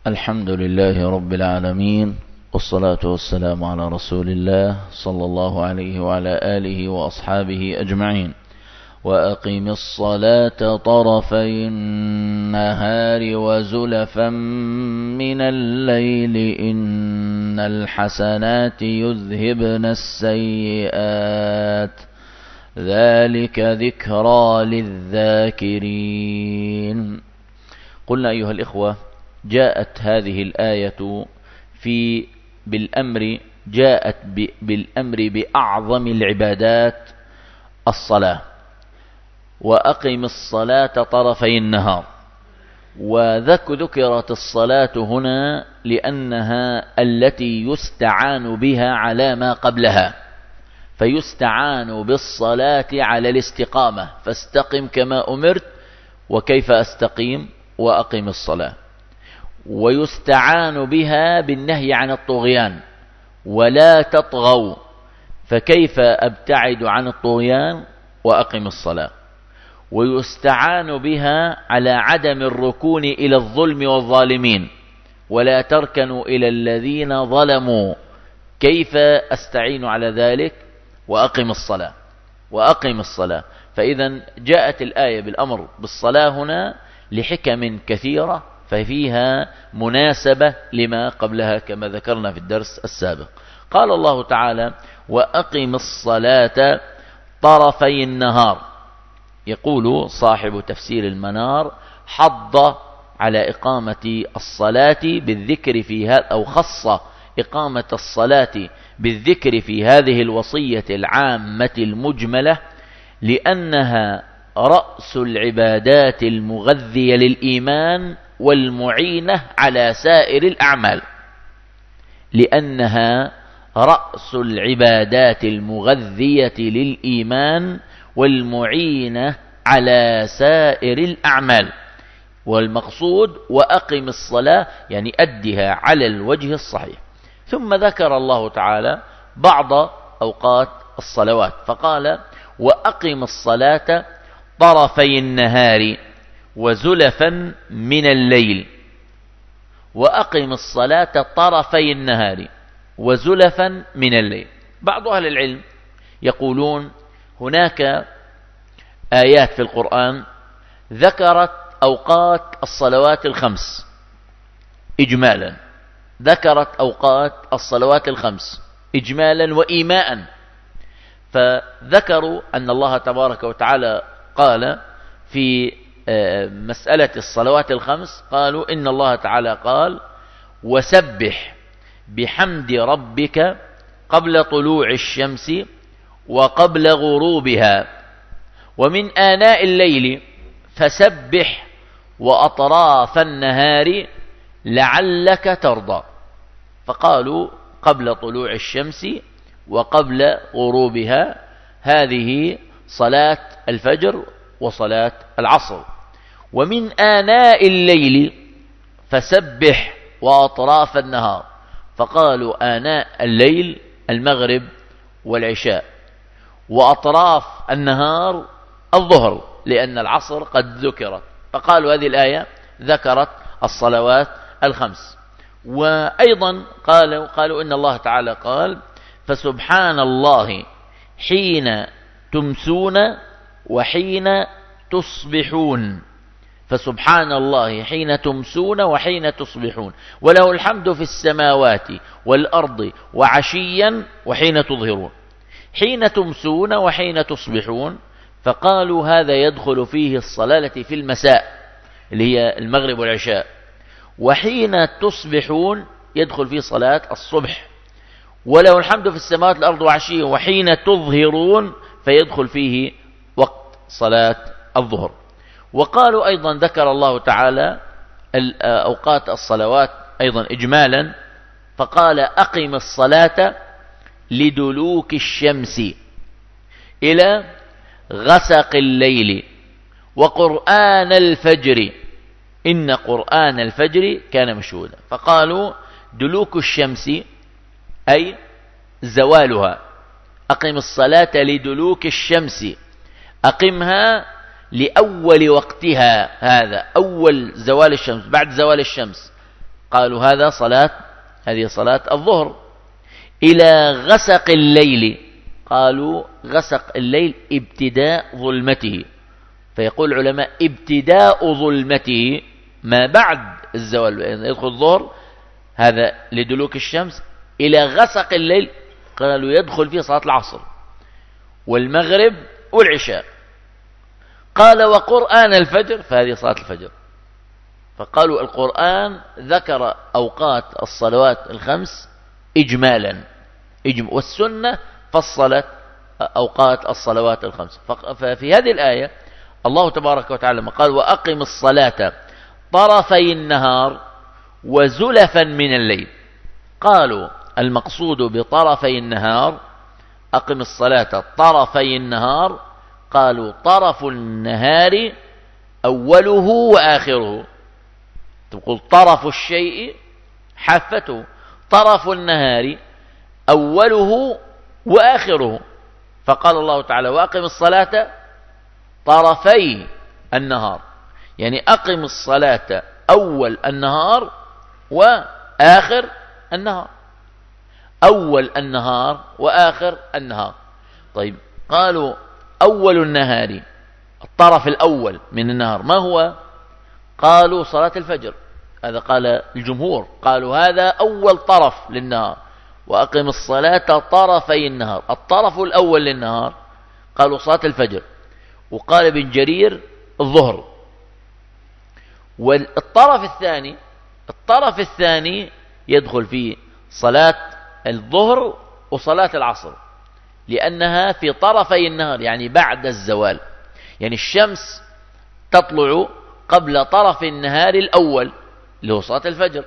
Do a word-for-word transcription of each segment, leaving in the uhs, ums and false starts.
الحمد لله رب العالمين، والصلاة والسلام على رسول الله صلى الله عليه وعلى آله وأصحابه أجمعين. وأقم الصلاة طرفي النهار وزلفا من الليل إن الحسنات يذهبن السيئات ذلك ذكرى للذاكرين. قلنا أيها الإخوة، جاءت هذه الآية في بالأمر جاءت بالأمر بأعظم العبادات الصلاة. وأقم الصلاة طرفي النهار، وذكرت الصلاة هنا لأنها التي يستعان بها على ما قبلها، فيستعان بالصلاة على الاستقامة، فاستقم كما أمرت. وكيف أستقيم؟ وأقم الصلاة. ويستعان بها بالنهي عن الطغيان، ولا تطغوا، فكيف أبتعد عن الطغيان؟ وأقم الصلاة. ويستعان بها على عدم الركون إلى الظلم والظالمين، ولا تركنوا إلى الذين ظلموا، كيف أستعين على ذلك؟ وأقم الصلاة. وأقم الصلاة. فإذا جاءت الآية بالأمر بالصلاة هنا لحكم كثيرة، ففيها مناسبة لما قبلها كما ذكرنا في الدرس السابق. قال الله تعالى: وأقم الصلاة طرفي النهار. يقول صاحب تفسير المنار: حض على إقامة الصلاة بالذكر في هذا، أو خص إقامة الصلاة بالذكر في هذه الوصية العامة المجملة، لأنها رأس العبادات المغذية للإيمان والمعينة على سائر الأعمال. لأنها رأس العبادات المغذية للإيمان والمعينة على سائر الأعمال. والمقصود وأقم الصلاة يعني أدها على الوجه الصحيح. ثم ذكر الله تعالى بعض أوقات الصلوات فقال: وأقم الصلاة طرفي النهار وزلفا من الليل. وأقم الصلاة طرفي النهار وزلفا من الليل. بعض أهل العلم يقولون هناك آيات في القرآن ذكرت أوقات الصلوات الخمس إجمالا، ذكرت أوقات الصلوات الخمس إجمالا وإيماء. فذكروا أن الله تبارك وتعالى قال في مسألة الصلوات الخمس، قالوا إن الله تعالى قال: وسبح بحمد ربك قبل طلوع الشمس وقبل غروبها ومن آناء الليل فسبح وأطراف النهار لعلك ترضى. فقالوا قبل طلوع الشمس وقبل غروبها، هذه صلاة الفجر وصلاة العصر. ومن آناء الليل فسبح وأطراف النهار، فقالوا آناء الليل المغرب والعشاء، وأطراف النهار الظهر، لأن العصر قد ذكرت. فقالوا هذه الآية ذكرت الصلوات الخمس. وأيضا قالوا, قالوا إن الله تعالى قال: فسبحان الله حين تمسون وحين تصبحون. فسبحان الله حين تمسون وحين تصبحون، وله الحمد في السماوات والأرض وعشيا وحين تظهرون. حين تمسون وحين تصبحون، فقالوا هذا يدخل فيه الصلاة في المساء اللي هي المغرب والعشاء. وحين تصبحون يدخل فيه صلاة الصبح. وله الحمد في السماوات والأرض وعشيا وحين تظهرون فيدخل فيه وقت صلاة الظهر. وقالوا أيضا ذكر الله تعالى أوقات الصلوات أيضا إجمالا، فقال: أقم الصلاة لدلوك الشمس إلى غسق الليل وقرآن الفجر إن قرآن الفجر كان مشهودا. فقالوا دلوك الشمس أي زوالها، أقم الصلاة لدلوك الشمس، أقمها لأول وقتها، هذا أول زوال الشمس، بعد زوال الشمس قالوا هذا صلاة هذه صلاة الظهر. إلى غسق الليل، قالوا غسق الليل ابتداء ظلمته، فيقول العلماء ابتداء ظلمته ما بعد الزوال، يدخل الظهر هذا لدلوك الشمس، إلى غسق الليل قالوا يدخل فيه صلاة العصر والمغرب والعشاء. قال وقرآن الفجر، فهذه صلاة الفجر. فقالوا القرآن ذكر أوقات الصلوات الخمس إجمالا، والسنة فصلت أوقات الصلوات الخمس. ففي هذه الآية الله تبارك وتعالى قال وأقم الصلاة طرفي النهار وزلفا من الليل. قالوا المقصود بطرفي النهار أقم الصلاة طرفي النهار، قالوا طرف النهار أوله وآخره. تقول طرف الشيء حافته، طرف النهار أوله وآخره. فقال الله تعالى وأقم الصلاة طرفي النهار، يعني أقم الصلاة أول النهار وآخر النهار، أول النهار وآخر النهار. طيب قالوا أول النهار الطرف الأول من النهار ما هو؟ قالوا صلاة الفجر، هذا قال الجمهور، قالوا هذا أول طرف للنهار، وأقم الصلاة طرفي النهار. الطرف الأول للنهار قالوا صلاة الفجر، وقال ابن جرير الظهر. والطرف الثاني الطرف الثاني يدخل فيه صلاة الظهر وصلاة العصر، لأنها في طرفي النهار يعني بعد الزوال، يعني الشمس تطلع قبل طرف النهار الأول اللي هو صلاة الفجر،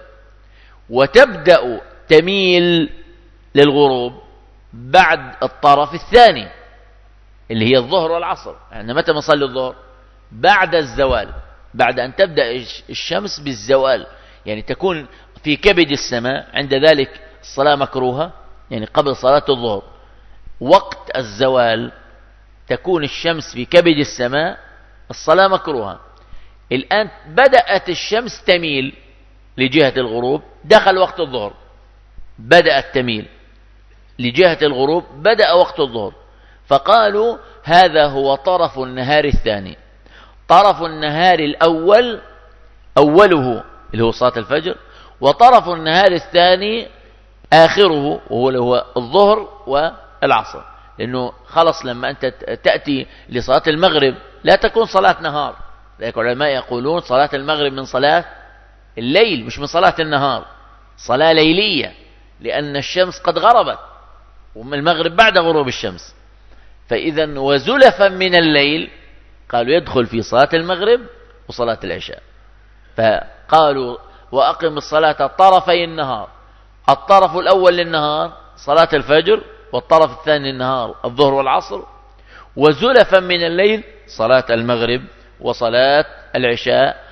وتبدأ تميل للغروب بعد الطرف الثاني اللي هي الظهر والعصر. يعني متى نصلي الظهر؟ بعد الزوال، بعد أن تبدأ الشمس بالزوال، يعني تكون في كبد السماء. عند ذلك الصلاة مكروهة، يعني قبل صلاة الظهر وقت الزوال تكون الشمس في كبد السماء، الصلاة مكروهة. الآن بدأت الشمس تميل لجهة الغروب، دخل وقت الظهر، بدأت تميل لجهة الغروب، بدأ وقت الظهر. فقالوا هذا هو طرف النهار الثاني. طرف النهار الأول أوله اللي هو صلاة الفجر، وطرف النهار الثاني آخره وهو هو الظهر والعصر. لأنه خلص لما أنت تأتي لصلاة المغرب لا تكون صلاة نهار، لكن العلماء يقولون صلاة المغرب من صلاة الليل مش من صلاة النهار، صلاة ليلية، لأن الشمس قد غربت ومن المغرب بعد غروب الشمس. فإذا وزلفا من الليل قالوا يدخل في صلاة المغرب وصلاة العشاء. فقالوا وأقم الصلاة طرفي النهار، الطرف الأول للنهار صلاة الفجر، والطرف الثاني للنهار الظهر والعصر، وزلفا من الليل صلاة المغرب وصلاة العشاء.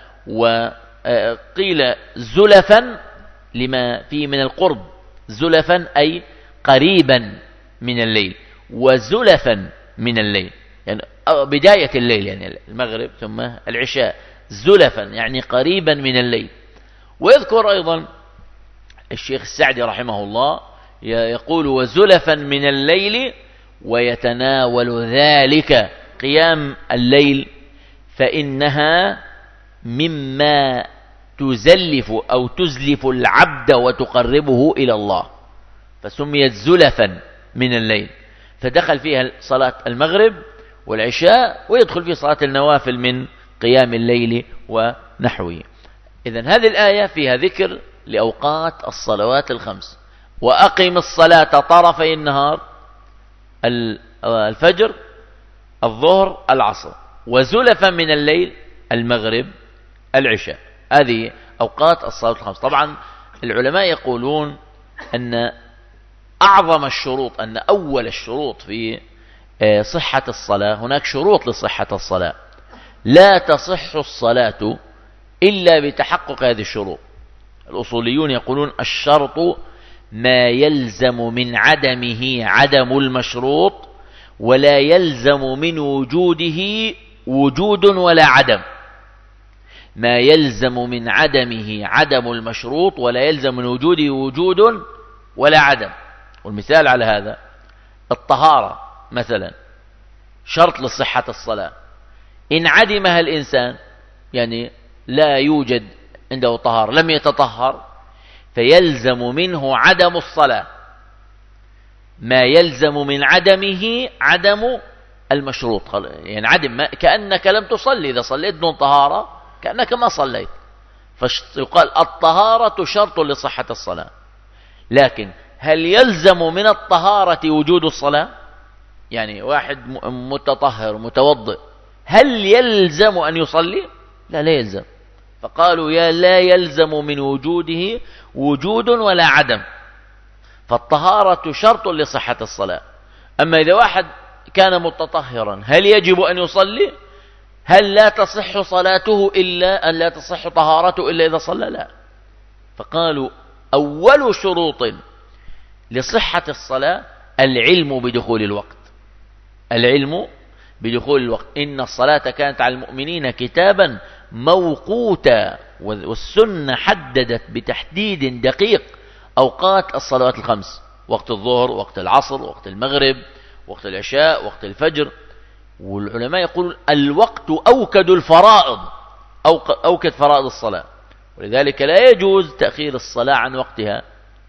وقيل زلفا لما فيه من القرب، زلفا أي قريبا من الليل، وزلفا من الليل يعني بداية الليل، يعني المغرب ثم العشاء، زلفا يعني قريبا من الليل. ويذكر أيضا الشيخ السعدي رحمه الله يقول وزلفا من الليل ويتناول ذلك قيام الليل، فإنها مما تزلف أو تزلف العبد وتقربه إلى الله، فسميت زلفا من الليل. فدخل فيها صلاة المغرب والعشاء، ويدخل فيه صلاة النوافل من قيام الليل ونحوه. إذن هذه الآية فيها ذكر لأوقات الصلوات الخمس. وأقم الصلاة طرفي النهار الفجر الظهر العصر، وزلفا من الليل المغرب العشاء. هذه أوقات الصلاة الخمس. طبعا العلماء يقولون أن أعظم الشروط، أن أول الشروط في صحة الصلاة، هناك شروط لصحة الصلاة، لا تصح الصلاة إلا بتحقق هذه الشروط. الأصوليون يقولون الشرط ما يلزم من عدمه عدم المشروط، ولا يلزم من وجوده وجود ولا عدم. ما يلزم من عدمه عدم المشروط ولا يلزم من وجوده وجود ولا عدم. والمثال على هذا الطهارة مثلا شرط لصحة الصلاة، إن عدمها الإنسان يعني لا يوجد عنده طهارة لم يتطهر فيلزم منه عدم الصلاة، ما يلزم من عدمه عدم المشروط. يعني عدم ما كأنك لم تصلي، إذا صليت دون طهارة كأنك ما صليت، فيقال الطهارة شرط لصحة الصلاة. لكن هل يلزم من الطهارة وجود الصلاة؟ يعني واحد متطهر متوضئ هل يلزم أن يصلي؟ لا لا يلزم. فقالوا يا لا يلزم من وجوده وجود ولا عدم، فالطهارة شرط لصحة الصلاة. أما إذا واحد كان متطهرا هل يجب أن يصلي؟ هل لا تصح صلاته إلا أن لا تصح طهارته إلا إذا صلى؟ لا. فقالوا أول شروط لصحة الصلاة العلم بدخول الوقت، العلم بدخول الوقت. إن الصلاة كانت على المؤمنين كتابا موقوتا، والسنة حددت بتحديد دقيق أوقات الصلوات الخمس: وقت الظهر، وقت العصر، وقت المغرب، وقت العشاء، وقت الفجر. والعلماء يقولون الوقت أوكد الفرائض، أوكد فرائض الصلاة، ولذلك لا يجوز تأخير الصلاة عن وقتها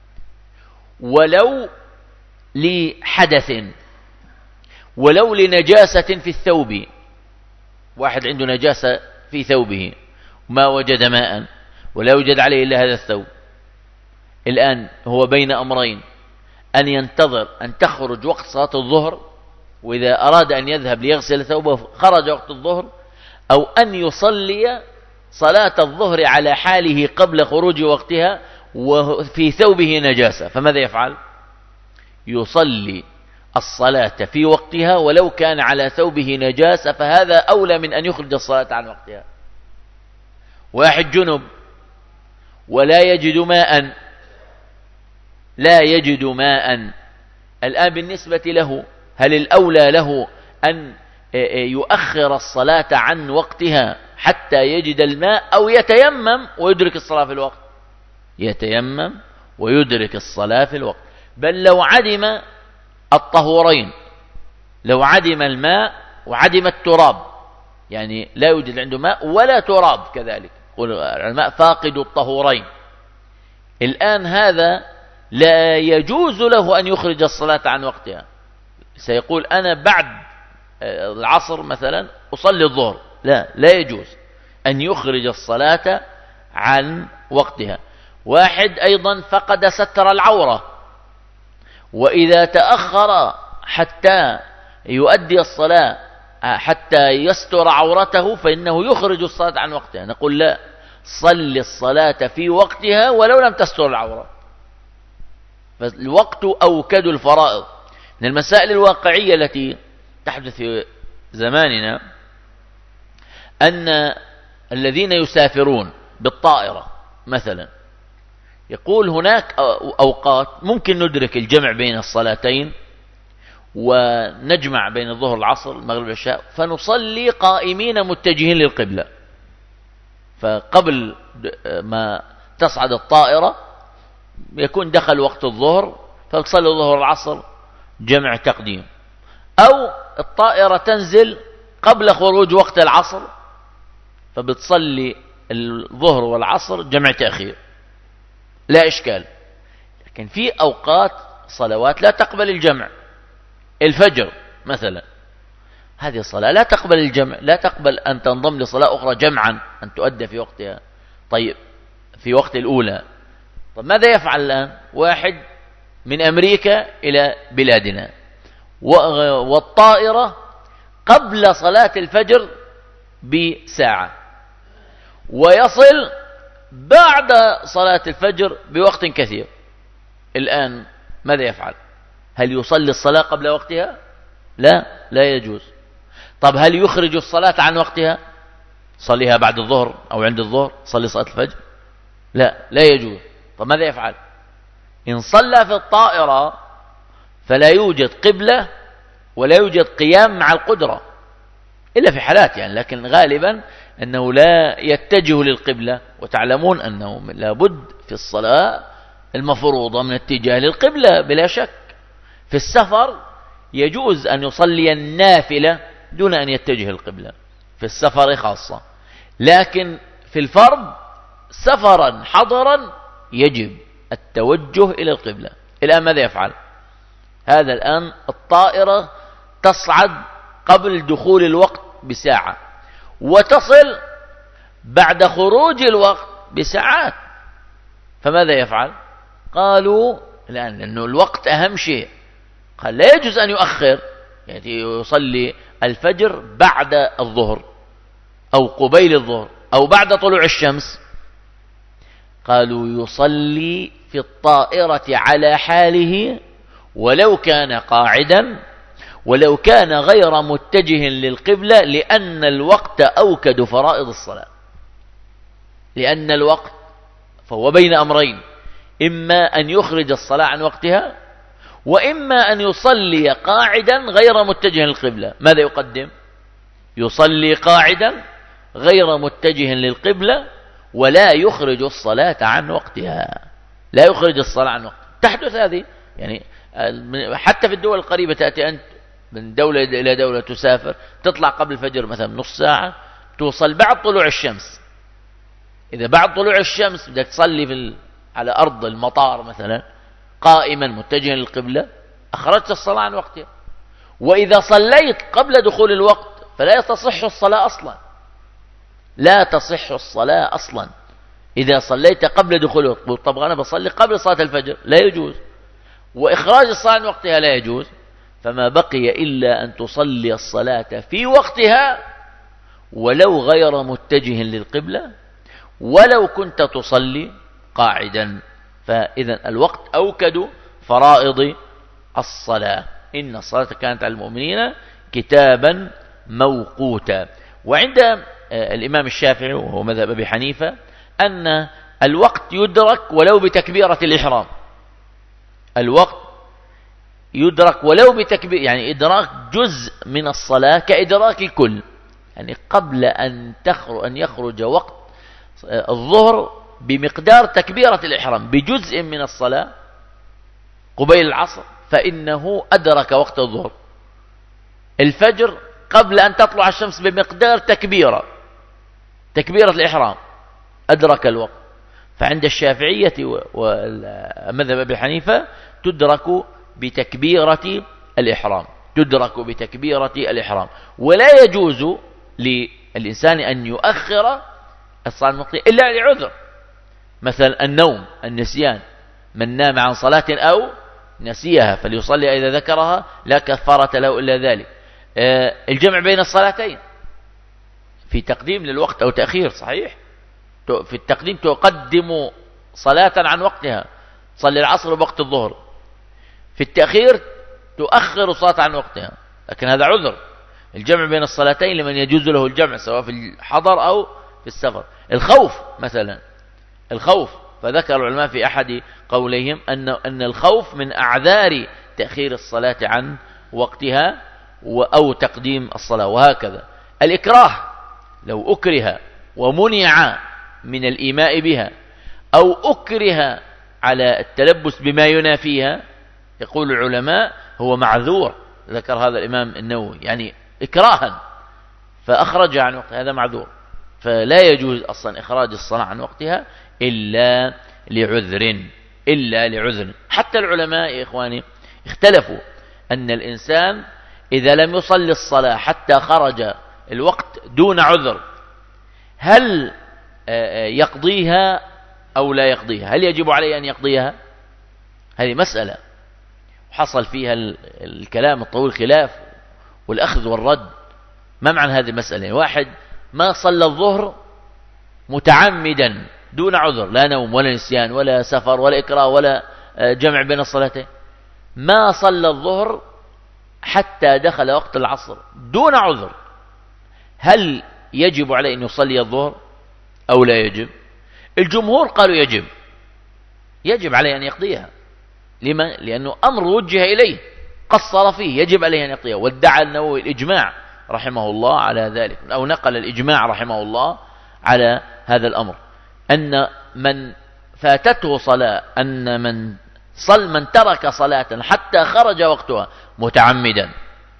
ولو لحدث، ولو لنجاسة في الثوب. واحد عنده نجاسة في ثوبه وما وجد ماء ولا يوجد عليه إلا هذا الثوب، الآن هو بين أمرين: أن ينتظر أن تخرج وقت صلاة الظهر، وإذا أراد أن يذهب ليغسل ثوبه خرج وقت الظهر، أو أن يصلي صلاة الظهر على حاله قبل خروج وقتها وفي ثوبه نجاسة. فماذا يفعل؟ يصلي الصلاة في وقتها ولو كان على ثوبه نجاسة، فهذا أولى من أن يخرج الصلاة عن وقتها. واحد جنب ولا يجد ماء، لا يجد ماء، الآن بالنسبة له هل الأولى له أن يؤخر الصلاة عن وقتها حتى يجد الماء، أو يتيمم ويدرك الصلاة في الوقت؟ يتيمم ويدرك الصلاة في الوقت. بل لو عدم الطهورين، لو عدم الماء وعدم التراب، يعني لا يوجد عنده ماء ولا تراب كذلك، يقول العلماء فاقد الطهورين، الآن هذا لا يجوز له أن يخرج الصلاة عن وقتها. سيقول أنا بعد العصر مثلا أصلي الظهر، لا لا يجوز أن يخرج الصلاة عن وقتها. واحد أيضا فقد ستر العورة، وإذا تأخر حتى يؤدي الصلاة حتى يستر عورته فإنه يخرج الصلاة عن وقتها. نقول لا، صل الصلاة في وقتها ولو لم تستر العورة، فالوقت أوكد الفرائض. من المسائل الواقعية التي تحدث في زماننا أن الذين يسافرون بالطائرة مثلا، يقول هناك أوقات ممكن ندرك الجمع بين الصلاتين ونجمع بين الظهر والعصر المغرب والعشاء، فنصلي قائمين متجهين للقبلة. فقبل ما تصعد الطائرة يكون دخل وقت الظهر، فتصلي الظهر والعصر جمع تقديم، أو الطائرة تنزل قبل خروج وقت العصر فبتصلي الظهر والعصر جمع تأخير، لا إشكال. لكن في أوقات صلوات لا تقبل الجمع، الفجر مثلا هذه الصلاة لا تقبل الجمع، لا تقبل أن تنضم لصلاة أخرى جمعا أن تؤدى في وقتها. طيب في وقت الأولى، طب ماذا يفعل الآن؟ واحد من أمريكا إلى بلادنا والطائرة قبل صلاة الفجر بساعة، ويصل بعد صلاة الفجر بوقت كثير، الآن ماذا يفعل؟ هل يصلي الصلاة قبل وقتها؟ لا لا يجوز. طب هل يخرج الصلاة عن وقتها؟ صليها بعد الظهر أو عند الظهر، صلي صلاة الفجر؟ لا لا يجوز. طب ماذا يفعل؟ إن صلى في الطائرة فلا يوجد قبلة ولا يوجد قيام مع القدرة إلا في حالات يعني، لكن غالبا أنه لا يتجه للقبلة، وتعلمون أنه لابد في الصلاة المفروضة من اتجاه للقبلة بلا شك. في السفر يجوز أن يصلي النافلة دون أن يتجه القبلة في السفر خاصة، لكن في الفرض سفرا حضرا يجب التوجه إلى القبلة. الآن ماذا يفعل؟ هذا الآن الطائرة تصعد قبل دخول الوقت بساعة وتصل بعد خروج الوقت بساعات، فماذا يفعل؟ قالوا الآن لأنه الوقت أهم شيء، قال لا يجوز أن يؤخر، يعني يصلي الفجر بعد الظهر أو قبيل الظهر أو بعد طلوع الشمس. قالوا يصلي في الطائرة على حاله ولو كان قاعدا ولو كان غير متجه للقبلة، لأن الوقت أوكد فرائض الصلاة. لأن الوقت فهو بين أمرين، إما أن يخرج الصلاة عن وقتها، وإما أن يصلي قاعدا غير متجه للقبلة. ماذا يقدم؟ يصلي قاعدا غير متجه للقبلة ولا يخرج الصلاة عن وقتها، لا يخرج الصلاة عن وقتها. تحدث هذه يعني حتى في الدول القريبة، تأتي أنت من دولة إلى دولة تسافر، تطلع قبل الفجر مثلا نص ساعة، توصل بعد طلوع الشمس. إذا بعد طلوع الشمس بدك تصلي في ال... على أرض المطار مثلا قائما متجها للقبلة، أخرجت الصلاة عن وقتها. وإذا صليت قبل دخول الوقت فلا تصح الصلاة أصلا، لا تصح الصلاة أصلا إذا صليت قبل دخول الوقت. طب أنا بصلي قبل صلاة الفجر، لا يجوز، وإخراج الصلاة عن وقتها لا يجوز. فما بقي إلا أن تصلي الصلاة في وقتها ولو غير متجه للقبلة، ولو كنت تصلي قاعدا. فإذا الوقت أوكد فرائض الصلاة، إن الصلاة كانت على المؤمنين كتابا موقوتا. وعند الإمام الشافعي وهو مذهب أبي حنيفة أن الوقت يدرك ولو بتكبيرة الإحرام. الوقت يدرك ولو بتكبير، يعني إدراك جزء من الصلاة كإدراك الكل. يعني قبل أن تخرج أن يخرج وقت الظهر بمقدار تكبيرة الإحرام بجزء من الصلاة قبيل العصر، فإنه أدرك وقت الظهر. الفجر قبل أن تطلع الشمس بمقدار تكبيرة تكبيرة الإحرام أدرك الوقت. فعند الشافعية ومذهب أبي حنيفة تدرك بتكبيرة الإحرام، تدرك بتكبيرة الإحرام. ولا يجوز للإنسان أن يؤخر الصلاة المقضية إلا لعذر، مثلا النوم، النسيان. من نام عن صلاة أو نسيها فليصلي إذا ذكرها لا كفارة له إلا ذلك. الجمع بين الصلاتين في تقديم للوقت أو تأخير، صحيح. في التقديم تقدم صلاة عن وقتها، تصلي العصر بوقت الظهر. في التأخير تؤخر صلاة عن وقتها، لكن هذا عذر. الجمع بين الصلاتين لمن يجوز له الجمع سواء في الحضر أو في السفر. الخوف مثلا، الخوف فذكر العلماء في أحد قوليهم أن أن الخوف من أعذار تأخير الصلاة عن وقتها أو تقديم الصلاة. وهكذا الإكراه، لو أكره ومنع من الإيماء بها أو أكره على التلبس بما ينافيها، يقول العلماء هو معذور. ذكر هذا الإمام النووي، يعني إكراها فأخرج عن وقتها، هذا معذور. فلا يجوز أصلا إخراج الصلاة عن وقتها إلا لعذر، إلا لعذر. حتى العلماء يا إخواني اختلفوا أن الإنسان إذا لم يصلي الصلاة حتى خرج الوقت دون عذر، هل يقضيها أو لا يقضيها؟ هل يجب عليه أن يقضيها؟ هذه مسألة حصل فيها الكلام الطويل، خلاف والأخذ والرد. ما معنى هذه المسألة؟ واحد ما صلى الظهر متعمدا دون عذر، لا نوم ولا نسيان ولا سفر ولا إكراه ولا جمع بين الصلاتين، ما صلى الظهر حتى دخل وقت العصر دون عذر، هل يجب عليه أن يصلي الظهر أو لا يجب؟ الجمهور قالوا يجب، يجب عليه أن يقضيها. لما؟ لأنه أمر وجه إليه قصر فيه، يجب عليه أن يقضيها. وادعى النووي الإجماع رحمه الله على ذلك، أو نقل الإجماع رحمه الله على هذا الأمر، أن من فاتته صلاة، أن من صل من ترك صلاة حتى خرج وقتها متعمدا،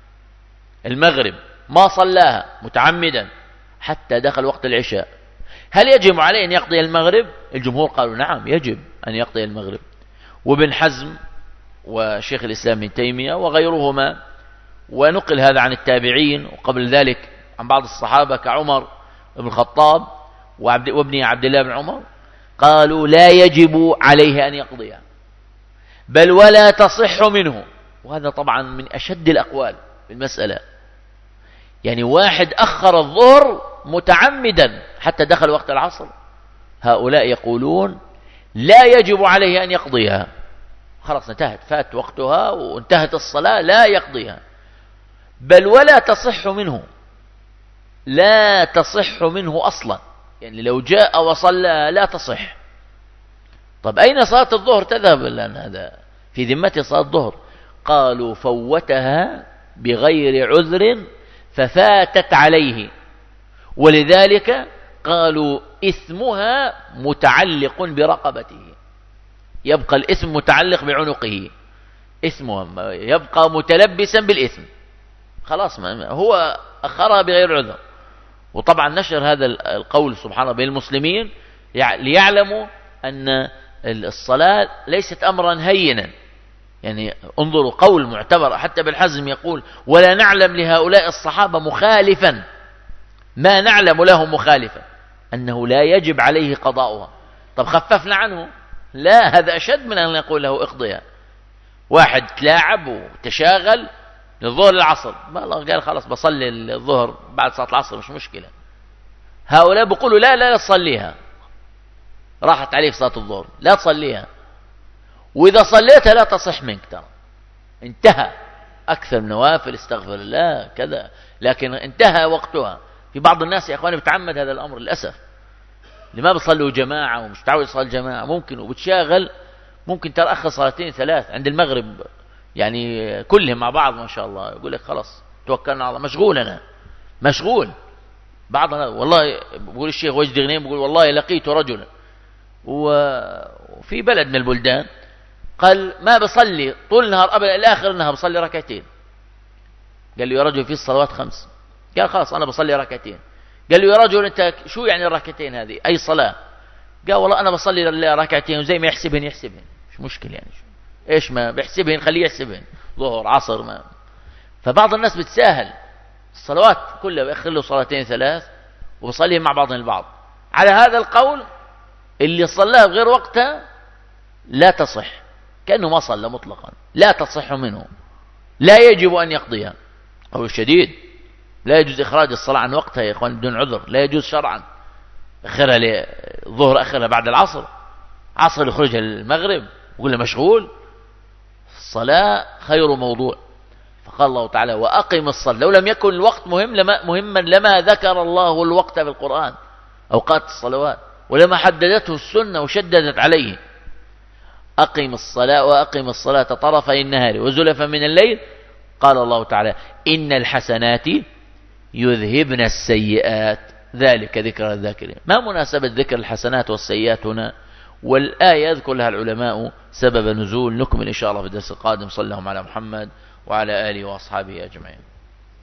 المغرب ما صلاها متعمدا حتى دخل وقت العشاء، هل يجب عليه أن يقضي المغرب؟ الجمهور قالوا نعم يجب أن يقضي المغرب. وابن حزم وشيخ الإسلام ابن تيمية وغيرهما، ونقل هذا عن التابعين وقبل ذلك عن بعض الصحابة كعمر بن الخطاب وابن عبد الله بن عمر، قالوا لا يجب عليه أن يقضيها بل ولا تصح منه. وهذا طبعا من أشد الأقوال في المسألة، يعني واحد أخر الظهر متعمدا حتى دخل وقت العصر، هؤلاء يقولون لا يجب عليه أن يقضيها، خلاص انتهت، فات وقتها وانتهت الصلاة، لا يقضيها بل ولا تصح منه، لا تصح منه أصلا، يعني لو جاء وصلى لا تصح. طب أين صلاة الظهر تذهب؟ لأن هذا في ذمته صلاة الظهر. قالوا فوتها بغير عذر ففاتت عليه، ولذلك قالوا إثمها متعلق برقبته، يبقى الإثم متعلق بعنقه، إثمها يبقى متلبسا بالإثم، خلاص ما هو أخرها بغير عذر. وطبعا نشر هذا القول سبحان الله بين المسلمين ليعلموا أن الصلاة ليست أمرا هينا، يعني انظروا قول معتبر، حتى بالحزم يقول ولا نعلم لهؤلاء الصحابة مخالفا، ما نعلم له مخالفا أنه لا يجب عليه قضاؤها. طب خففنا عنه؟ لا، هذا أشد من أن نقول له اقضيها. واحد تلاعب وتشاغل للظهر العصر، ما الله قال خلاص بصلي الظهر بعد صلاة العصر مش مشكلة. هؤلاء بيقولوا لا لا تصليها، راحت عليك صلاة الظهر لا تصليها، وإذا صليتها لا تصح منك، ترى انتهى. أكثر من نوافل استغفر الله كذا، لكن انتهى وقتها. في بعض الناس يا أخواني بتعمد هذا الأمر للأسف، اللي ما بيصلوا جماعة ومش تعود يصلي جماعة ممكن، وبتشاغل ممكن ترأخر صلاتين ثلاث عند المغرب، يعني كلهم مع بعض ما شاء الله، يقول لك خلاص توكلنا على الله، مشغول أنا مشغول. بعضنا والله بقول الشيخ وجدي غنيم بقول والله لقيت رجلا وفي بلد من البلدان قال ما بصلي طول النهار أبدا إلى آخر النهار بصلي ركعتين. قال له يا رجل في الصلوات خمس، قال خلاص أنا بصلي ركعتين. قال له يا رجل أنت شو يعني الركعتين هذه أي صلاة؟ قال والله أنا بصلي ركعتين وزي ما يحسبهن يحسبهن، مش مشكلة يعني شو. إيش ما بيحسبهن خليه يحسبهن، ظهر عصر ما. فبعض الناس بتساهل الصلوات كلها، بيأخر له صلاتين ثلاث وبصليهم مع بعضهم البعض. على هذا القول اللي صلاها بغير وقتها لا تصح، كأنه ما صلى مطلقا، لا تصح منه، لا يجب أن يقضيها. أو الشديد لا يجوز إخراج الصلاة عن وقتها يا إخوان بدون عذر، لا يجوز شرعا. أخرها للظهر أخرها بعد العصر، عصر يخرجها المغرب ويقول له مشغول. الصلاة خير موضوع. فقال الله تعالى وأقم الصلاة. لو لم يكن الوقت مهم لما مهما لما ذكر الله الوقت في القرآن أوقات الصلوات، ولما حددته السنة وشددت عليه. أقم الصلاة وأقم الصلاة طرفي النهار وزلفا من الليل. قال الله تعالى إن الحسنات يذهبن السيئات ذلك ذكر الذاكرين. ما مناسبة ذكر الحسنات والسيئات هنا؟ والآية يذكر لها العلماء سبب نزول. نكمل إن شاء الله في الدرس القادم. صلى الله على محمد وعلى آله وأصحابه أجمعين.